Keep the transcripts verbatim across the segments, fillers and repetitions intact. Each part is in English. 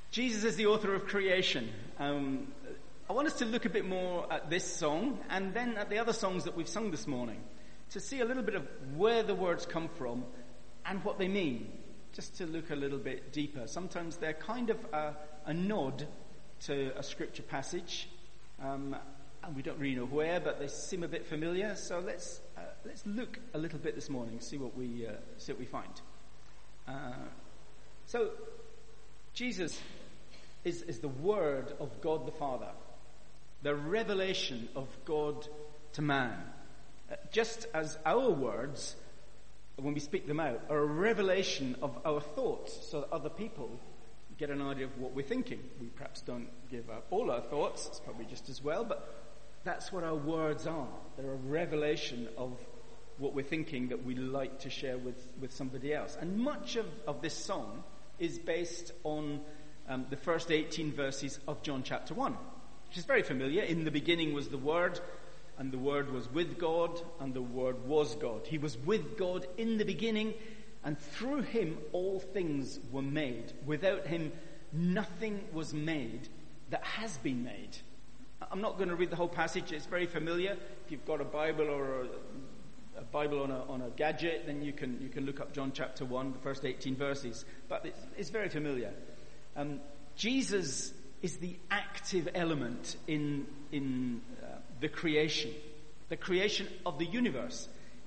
Jesus is the author of creation. Um, I want us to look a bit more at this song and then at the other songs that we've sung this morning to see a little bit of where the words come from and what they mean, just to look a little bit deeper. Sometimes they're kind of a, a nod to a scripture passage, um, and we don't really know where, but they seem a bit familiar. So let's uh, let's look a little bit this morning, see what we uh, see what we find. Uh, so Jesus is is the Word of God the Father, the revelation of God to man. Uh, just as our words, when we speak them out, are a revelation of our thoughts, so that other people get an idea of what we're thinking. We perhaps don't give up all our thoughts, it's probably just as well, but that's what our words are. They're a revelation of what we're thinking that we like to share with, with somebody else. And much of, of this song is based on um, the first eighteen verses of John chapter one, which is very familiar. In the beginning was the Word, and the Word was with God, and the Word was God. He was with God in the beginning, and through him all things were made. Without him nothing was made that has been made. I'm not going to read the whole passage. It's very familiar. If you've got a Bible or a, a Bible on a, on a gadget, then you can you can look up John chapter one, the first eighteen verses. But it's, it's very familiar. Um, Jesus is the active element in in uh, the creation, the creation of the universe.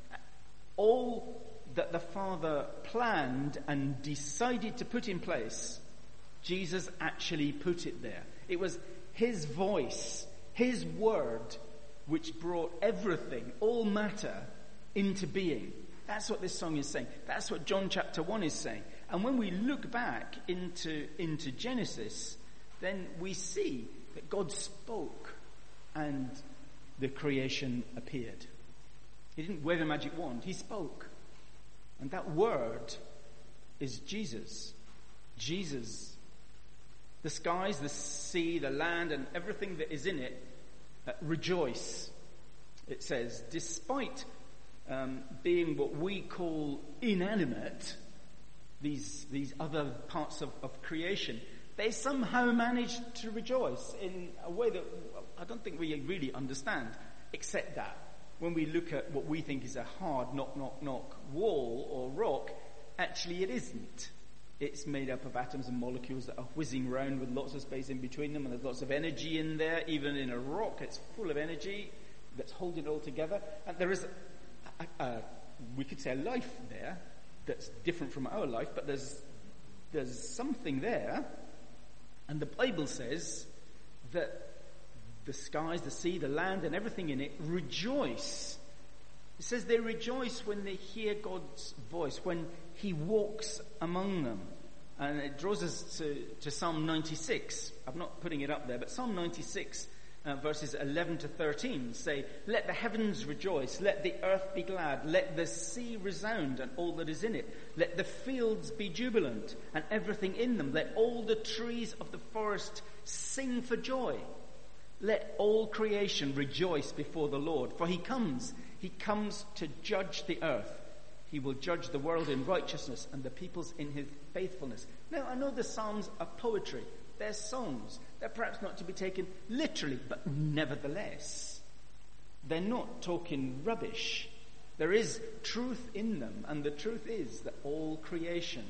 All that the Father planned and decided to put in place, Jesus actually put it there. It was his voice, his word, which brought everything, all matter, into being. That's what this song is saying. That's what John chapter one is saying. And when we look back into, into Genesis, then we see that God spoke and the creation appeared. He didn't wave a magic wand. He spoke. And that word is Jesus. Jesus. The skies, the sea, the land, and everything that is in it uh, rejoice. It says, despite um, being what we call inanimate, these these other parts of, of creation, they somehow manage to rejoice in a way that I don't think we really understand, except that when we look at what we think is a hard knock, knock, knock wall or rock, actually it isn't. It's made up of atoms and molecules that are whizzing around with lots of space in between them, and there's lots of energy in there. Even in a rock, it's full of energy that's holding it all together. And there is, a, a, a, we could say, a life there that's different from our life, but there's there's something there. And the Bible says that the skies, the sea, the land, and everything in it rejoice. It says they rejoice when they hear God's voice, when he walks among them. And it draws us to, to Psalm ninety-six. I'm not putting it up there, but Psalm ninety-six, uh, verses eleven to thirteen say, let the heavens rejoice, let the earth be glad, let the sea resound and all that is in it. Let the fields be jubilant and everything in them. Let all the trees of the forest sing for joy. Let all creation rejoice before the Lord, for he comes. He comes to judge the earth. He will judge the world in righteousness and the peoples in his faithfulness. Now, I know the Psalms are poetry. They're songs. They're perhaps not to be taken literally, but nevertheless, they're not talking rubbish. There is truth in them, and the truth is that all creation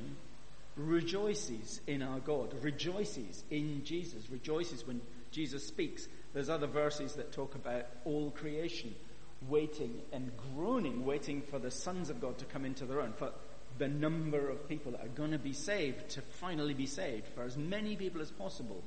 rejoices in our God, rejoices in Jesus, rejoices when Jesus speaks. There's other verses that talk about all creation waiting and groaning, waiting for the sons of God to come into their own, for the number of people that are going to be saved to finally be saved, for as many people as possible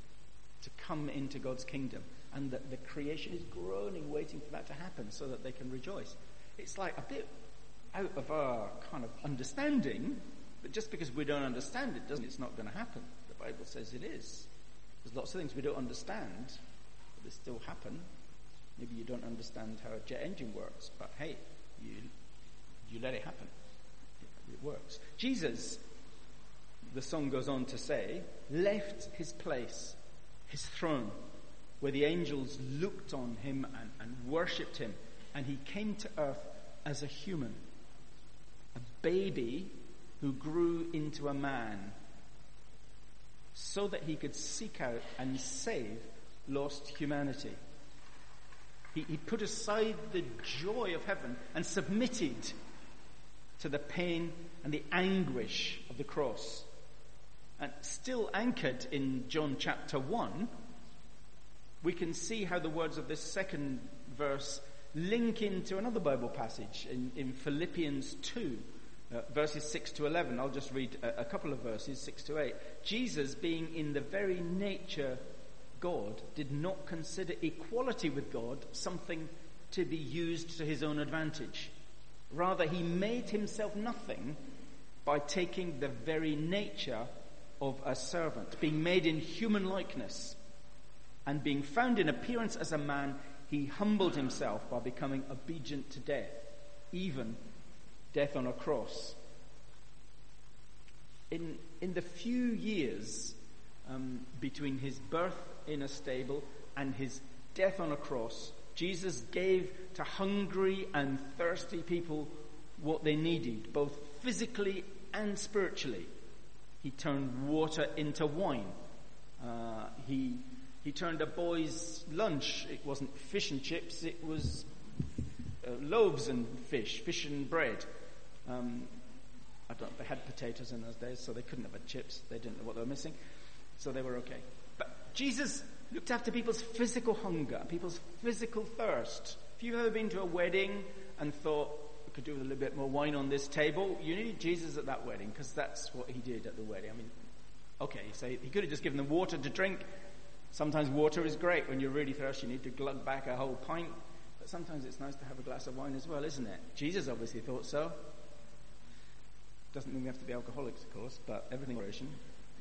to come into God's kingdom. And that the creation is groaning, waiting for that to happen so that they can rejoice. It's like a bit out of our kind of understanding, but just because we don't understand it doesn't, it's not going to happen. The Bible says it is. There's lots of things we don't understand, but they still happen. Maybe you don't understand how a jet engine works, but hey, you you let it happen. It works. Jesus, the song goes on to say, left his place, his throne, where the angels looked on him and, and worshipped him, and he came to earth as a human, a baby who grew into a man, so that he could seek out and save lost humanity. He, he put aside the joy of heaven and submitted to the pain and the anguish of the cross. And still anchored in John chapter one, we can see how the words of this second verse link into another Bible passage in, in Philippians two, uh, verses six to eleven. I'll just read a, a couple of verses, six to eight. Jesus, being in the very nature God, did not consider equality with God something to be used to his own advantage. Rather, he made himself nothing by taking the very nature of a servant, being made in human likeness, and being found in appearance as a man, he humbled himself by becoming obedient to death, even death on a cross. In in the few years um, between his birth in a stable and his death on a cross, Jesus gave to hungry and thirsty people what they needed, both physically and spiritually. He turned water into wine. Uh, he he turned a boy's lunch. It wasn't fish and chips. It was uh, loaves and fish, fish and bread. Um, I don't know, they had potatoes in those days, so they couldn't have had chips. They didn't know what they were missing, so they were okay. But Jesus looked after people's physical hunger, people's physical thirst. If you've ever been to a wedding and thought, we could do with a little bit more wine on this table, you need Jesus at that wedding, because that's what he did at the wedding. I mean, okay, so he could have just given them water to drink. Sometimes water is great. When you're really thirsty, you need to glug back a whole pint. But sometimes it's nice to have a glass of wine as well, isn't it? Jesus obviously thought so. Doesn't mean we have to be alcoholics, of course, but everything in moderation.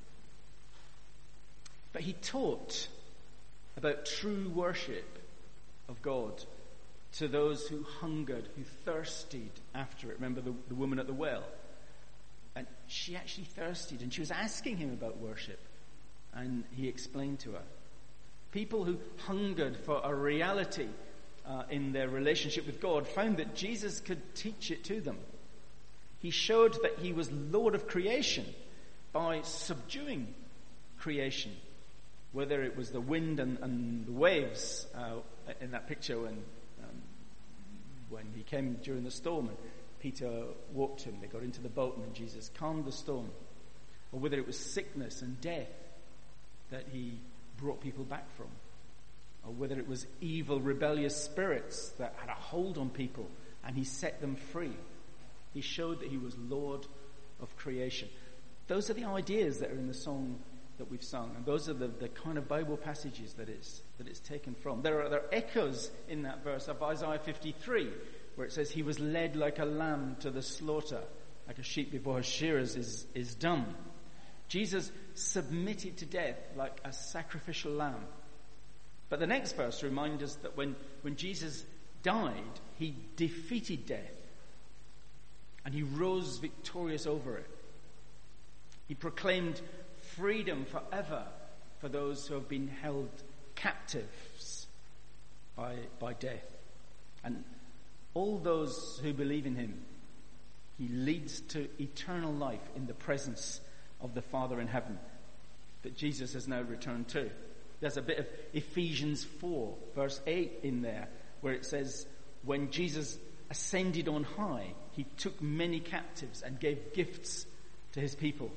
But he taught about true worship of God to those who hungered, who thirsted after it. Remember the, the woman at the well? And she actually thirsted, and she was asking him about worship. And he explained to her. People who hungered for a reality uh, in their relationship with God found that Jesus could teach it to them. He showed that he was Lord of creation by subduing creation, whether it was the wind and, and the waves uh, in that picture when um, when he came during the storm and Peter walked him, they got into the boat and then Jesus calmed the storm, or whether it was sickness and death that he brought people back from, or whether it was evil, rebellious spirits that had a hold on people and he set them free. He showed that he was Lord of creation. Those are the ideas that are in the song that we've sung, and those are the, the kind of Bible passages that it's that it's taken from. There are, there are echoes in that verse of Isaiah fifty-three, where it says, he was led like a lamb to the slaughter, like a sheep before her shearers is, is dumb. Jesus submitted to death like a sacrificial lamb. But the next verse reminds us that when, when Jesus died, he defeated death. And he rose victorious over it. He proclaimed freedom forever for those who have been held captives by, by death. And all those who believe in him, he leads to eternal life in the presence of the Father in heaven that Jesus has now returned to. There's a bit of Ephesians four, verse eight in there, where it says, when Jesus ascended on high, he took many captives and gave gifts to his people.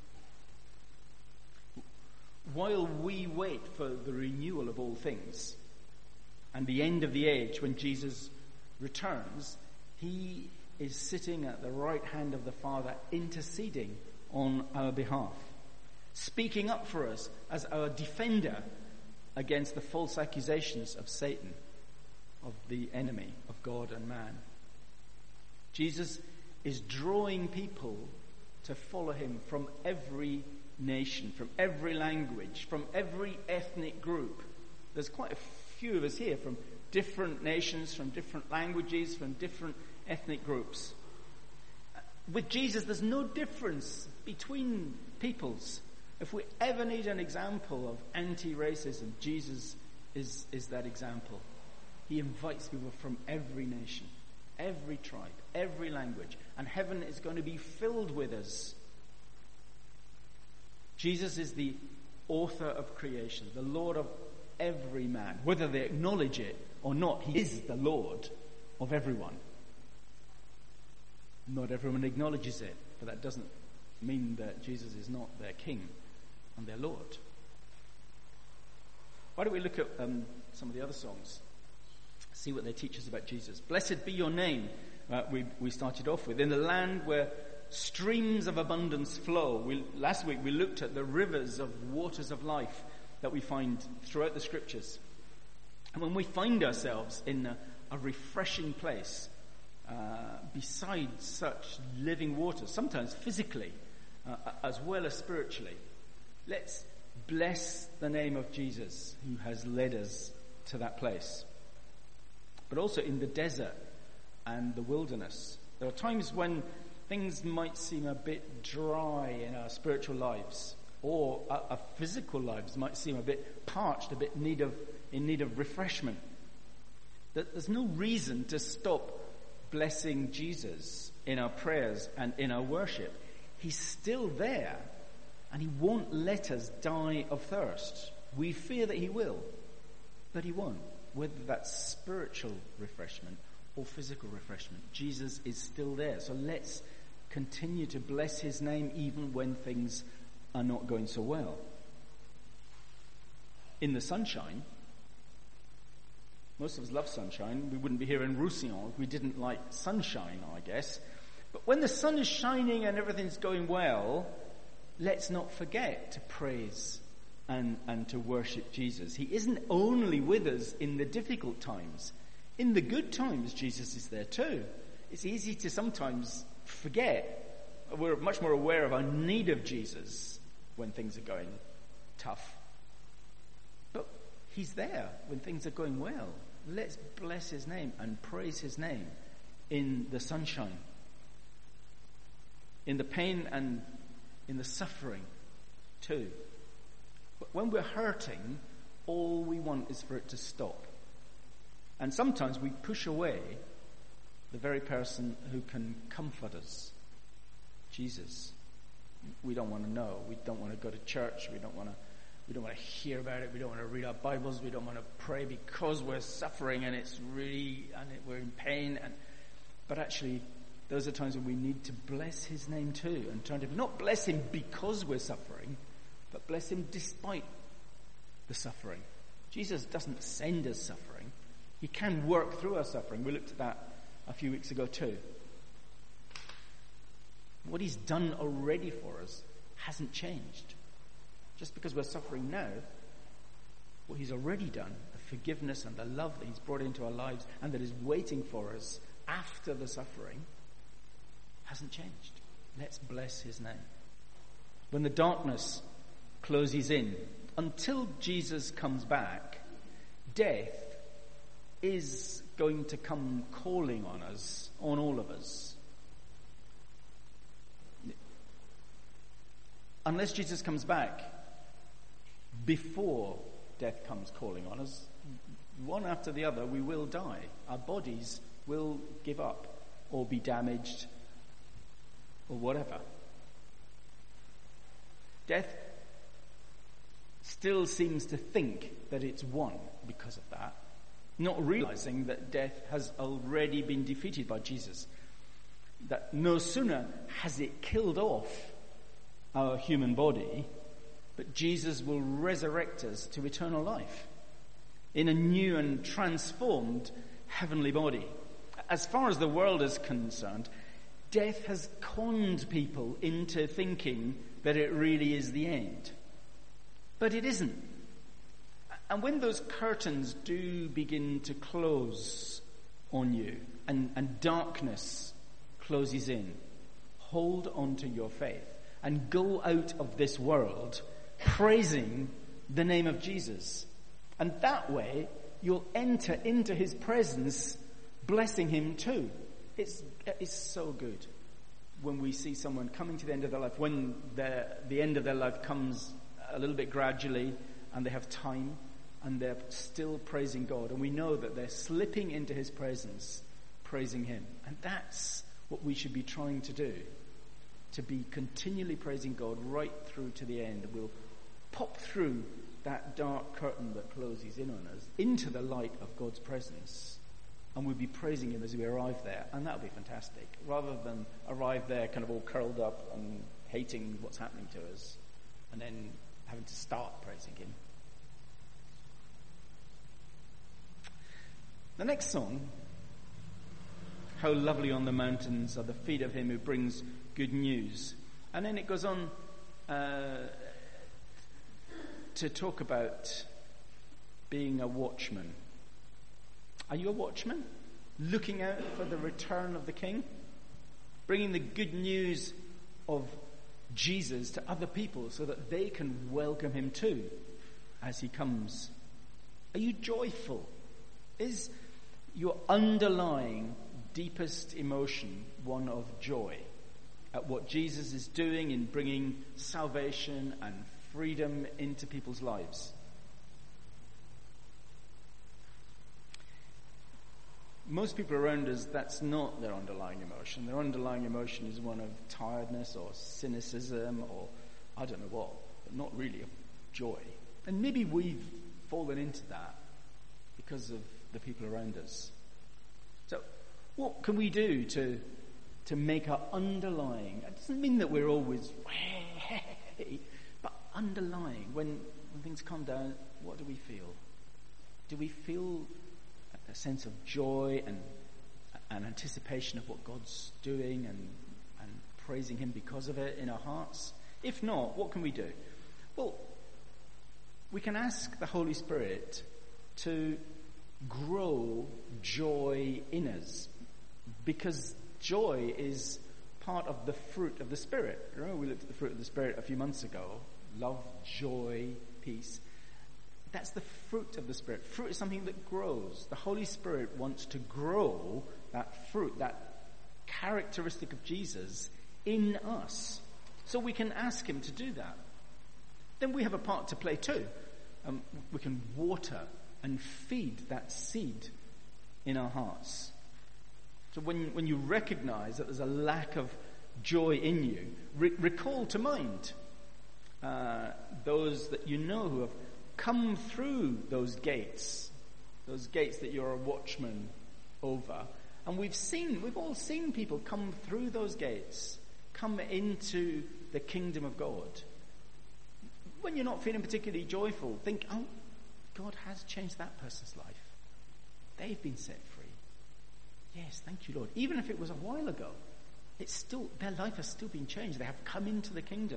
While we wait for the renewal of all things and the end of the age when Jesus returns, he is sitting at the right hand of the Father, interceding on our behalf, speaking up for us as our defender against the false accusations of Satan, of the enemy of God and man. Jesus is drawing people to follow him from every nation, from every language, from every ethnic group. There's quite a few of us here from different nations, from different languages, from different ethnic groups. With Jesus, there's no difference between peoples. If we ever need an example of anti-racism, Jesus is, is that example. He invites people from every nation, every tribe, every language, and heaven is going to be filled with us. Jesus is the author of creation, the Lord of every man. Whether they acknowledge it or not, he is the Lord of everyone. Not everyone acknowledges it, but that doesn't mean that Jesus is not their king and their Lord. Why don't we look at um, some of the other songs, see what they teach us about Jesus. Blessed be your name, uh, we, we started off with. In the land where streams of abundance flow. We, last week we looked at the rivers of waters of life that we find throughout the scriptures. And when we find ourselves in a, a refreshing place, uh, beside such living waters, sometimes physically, uh, as well as spiritually, let's bless the name of Jesus who has led us to that place. But also in the desert and the wilderness, there are times when things might seem a bit dry in our spiritual lives, or our, our physical lives might seem a bit parched, a bit need of, in need of refreshment. There's no reason to stop blessing Jesus in our prayers and in our worship. He's still there, and he won't let us die of thirst. We fear that he will, but he won't. Whether that's spiritual refreshment or physical refreshment, Jesus is still there. So let's continue to bless his name even when things are not going so well. In the sunshine, most of us love sunshine. We wouldn't be here in Roussillon if we didn't like sunshine, I guess. But when the sun is shining and everything's going well, let's not forget to praise and, and to worship Jesus. He isn't only with us in the difficult times. In the good times, Jesus is there too. It's easy to sometimes forget. We're much more aware of our need of Jesus when things are going tough. But he's there when things are going well. Let's bless his name and praise his name in the sunshine, in the pain and in the suffering too. But when we're hurting, all we want is for it to stop. And sometimes we push away the very person who can comfort us, Jesus. We don't want to know. We don't want to go to church. We don't want to We don't want to hear about it. We don't want to read our Bibles. We don't want to pray because we're suffering and it's really, and it, we're in pain. And But actually, those are times when we need to bless his name too and turn to him. Not bless him because we're suffering, but bless him despite the suffering. Jesus doesn't send us suffering. He can work through our suffering. We looked at that a few weeks ago too. What he's done already for us hasn't changed. Just because we're suffering now, what he's already done, the forgiveness and the love that he's brought into our lives and that is waiting for us after the suffering, hasn't changed. Let's bless his name. When the darkness closes in, until Jesus comes back, death is going to come calling on us, on all of us. Unless Jesus comes back before death comes calling on us, one after the other, we will die. Our bodies will give up or be damaged or whatever. Death still seems to think that it's won because of that, not realizing that death has already been defeated by Jesus. That no sooner has it killed off our human body, but Jesus will resurrect us to eternal life in a new and transformed heavenly body. As far as the world is concerned, death has conned people into thinking that it really is the end. But it isn't. And when those curtains do begin to close on you and, and darkness closes in, hold on to your faith and go out of this world praising the name of Jesus. And that way, you'll enter into his presence blessing him too. It's, it's so good when we see someone coming to the end of their life, when the, the end of their life comes a little bit gradually and they have time and they're still praising God. And we know that they're slipping into his presence, praising him. And that's what we should be trying to do. To be continually praising God right through to the end. We'll pop through that dark curtain that closes in on us into the light of God's presence. And we'll be praising him as we arrive there. And that'll be fantastic. Rather than arrive there kind of all curled up and hating what's happening to us and then having to start praising him. The next song, how lovely on the mountains are the feet of him who brings good news. And then it goes on uh, to talk about being a watchman. Are you a watchman? Looking out for the return of the King? Bringing the good news of Jesus to other people so that they can welcome him too as he comes. Are you joyful? Is your underlying deepest emotion one of joy at what Jesus is doing in bringing salvation and freedom into people's lives? Most people around us, that's not their underlying emotion. Their underlying emotion is one of tiredness or cynicism or I don't know what, but not really of joy. And maybe we've fallen into that because of the people around us. So what can we do to to make our underlying, it doesn't mean that we're always, but underlying, when, when things calm down, what do we feel? Do we feel a sense of joy and an anticipation of what God's doing and, and praising him because of it in our hearts? If not, what can we do? Well, we can ask the Holy Spirit to grow joy in us, because joy is part of the fruit of the Spirit. Remember we looked at the fruit of the Spirit a few months ago. Love, joy, peace. That's the fruit of the Spirit. Fruit is something that grows. The Holy Spirit wants to grow that fruit, that characteristic of Jesus in us. So we can ask him to do that. Then we have a part to play too. Um, we can water and feed that seed in our hearts. So when, when you recognize that there's a lack of joy in you, re- recall to mind uh, those that you know who have come through those gates, those gates that you're a watchman over. And we've seen, we've all seen people come through those gates, come into the kingdom of God. When you're not feeling particularly joyful, think, oh, God has changed that person's life. They've been set free. Yes, thank you, Lord. Even if it was a while ago, it's still, their life has still been changed. They have come into the kingdom.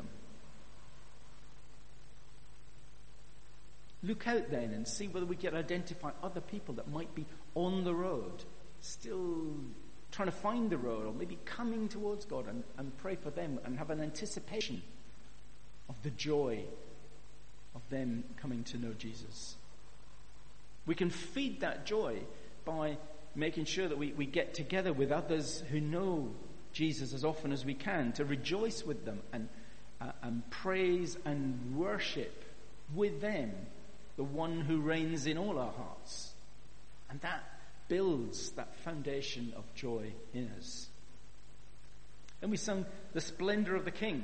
Look out then and see whether we can identify other people that might be on the road, still trying to find the road, or maybe coming towards God, and, and pray for them and have an anticipation of the joy of them coming to know Jesus. We can feed that joy by making sure that we, we get together with others who know Jesus as often as we can, to rejoice with them and, uh, and praise and worship with them the one who reigns in all our hearts. And that builds that foundation of joy in us. Then we sung The Splendor of the King.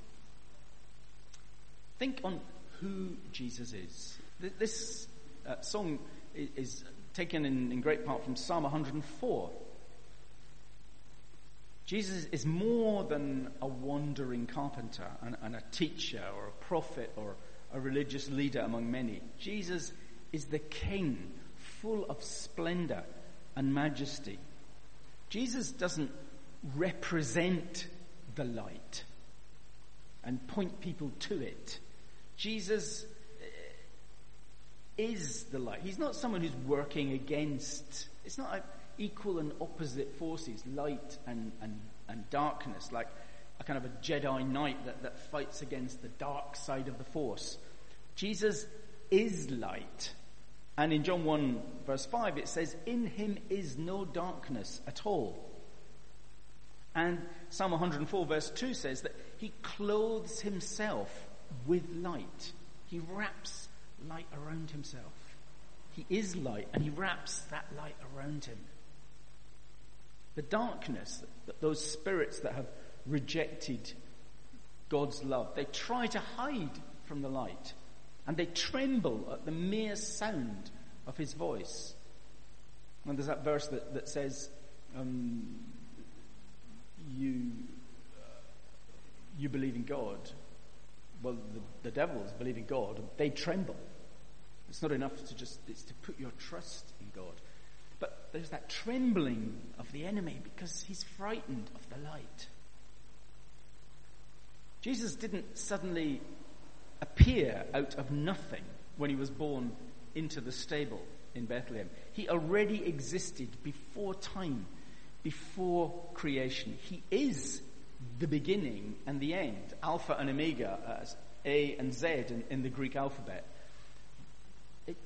Think on who Jesus is. This uh, song is taken in, in great part from Psalm one hundred four. Jesus is more than a wandering carpenter and, and a teacher or a prophet or a religious leader among many. Jesus is the King, full of splendor and majesty. Jesus doesn't represent the light and point people to it. Jesus is the light. He's not someone who's working against, it's not equal and opposite forces, light and, and, and darkness, like a kind of a Jedi Knight that, that fights against the dark side of the Force. Jesus is light. And in John one verse five it says, in him is no darkness at all. And Psalm one hundred four verse two says that he clothes himself with light. He wraps light around himself. He is light and he wraps that light around him. The darkness, those spirits that have rejected God's love, they try to hide from the light. And they tremble at the mere sound of his voice. And there's that verse that, that says, um, you, uh, you believe in God. Well, the, the devils believe in God. They tremble. It's not enough to just, it's to put your trust in God. But there's that trembling of the enemy because he's frightened of the light. Jesus didn't suddenly appear out of nothing when he was born into the stable in Bethlehem. He already existed before time, before creation. He is the beginning and the end, Alpha and Omega, as A and Z in, in the Greek alphabet. It,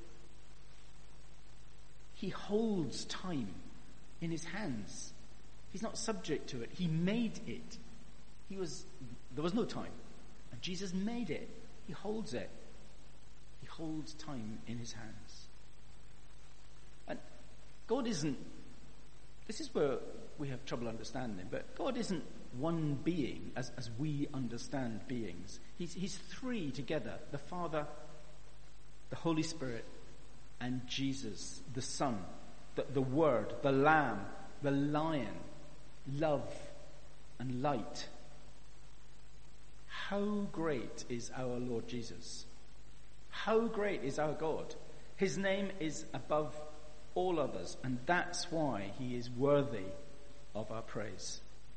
he holds time in his hands. He's not subject to it. He made it. He was, there was no time. And Jesus made it. He holds it. He holds time in his hands. And God isn't, this is where we have trouble understanding, but God isn't one being as, as we understand beings. He's, he's three together, the Father, the Holy Spirit, and Jesus, the Son, the, the Word, the Lamb, the Lion, love and light. How great is our Lord Jesus? How great is our God? His name is above all others, and that's why he is worthy of our praise.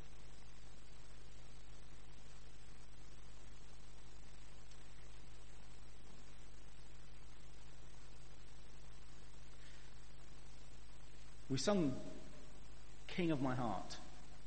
We sung King of My Heart.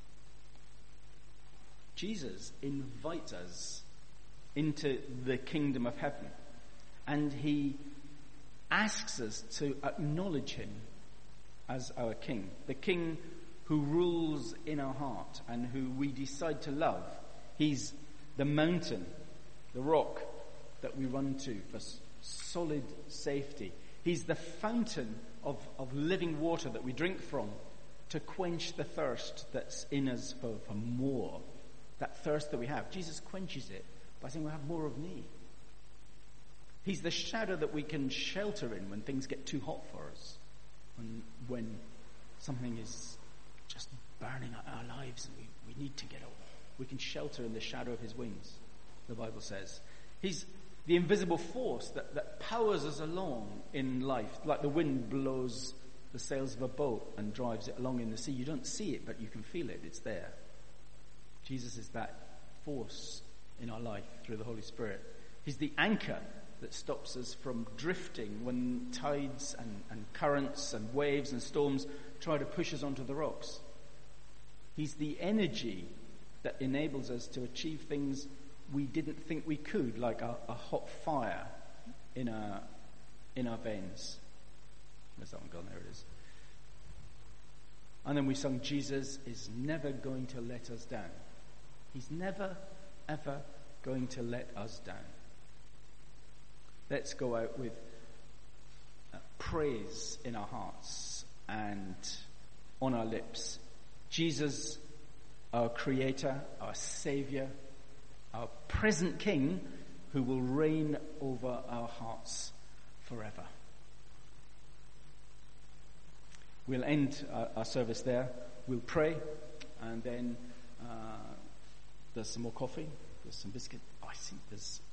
Jesus invites us into the kingdom of heaven, and he asks us to acknowledge him as our king, the king who rules in our heart and who we decide to love. He's the mountain, the rock that we run to for solid safety. He's the fountain of, of living water that we drink from to quench the thirst that's in us for, for more. That thirst that we have. Jesus quenches it by saying we'll have more of me. He's the shadow that we can shelter in when things get too hot for us. When, when something is just burning our lives and we, we need to get out. We can shelter in the shadow of his wings, the Bible says. He's the invisible force that, that powers us along in life, like the wind blows the sails of a boat and drives it along in the sea. You don't see it, but you can feel it. It's there. Jesus is that force in our life through the Holy Spirit. He's the anchor that stops us from drifting when tides and, and currents and waves and storms try to push us onto the rocks. He's the energy that enables us to achieve things we didn't think we could, like a, a hot fire in our, in our veins. Where's that one gone? There it is. And then we sung, Jesus is never going to let us down. He's never, ever going to let us down. Let's go out with uh, praise in our hearts and on our lips. Jesus, our Creator, our Savior, our present King, who will reign over our hearts forever. We'll end our, our service there. We'll pray, and then uh, there's some more coffee, there's some biscuit. Oh, I think there's